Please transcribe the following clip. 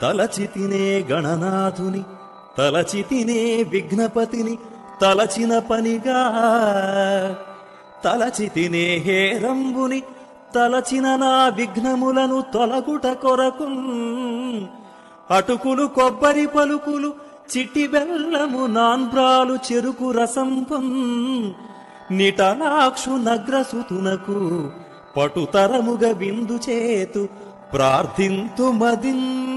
తలచితినే గణనాథుని తలచితినే విఘ్నపతిని తలచిన పనిగా తలచితినే హేరంబుని తలచిన నా విఘ్నములను తొలగుట కొరకు అటుకులు కొబ్బరి పలుకులు చిట్టి బెల్లము నాన్బ్రాలు చెరుకు రసంపం నిటలాక్షు నగ్రసుతునకు పటుతరముగ విందు చేతు ప్రార్థింతు మదిన్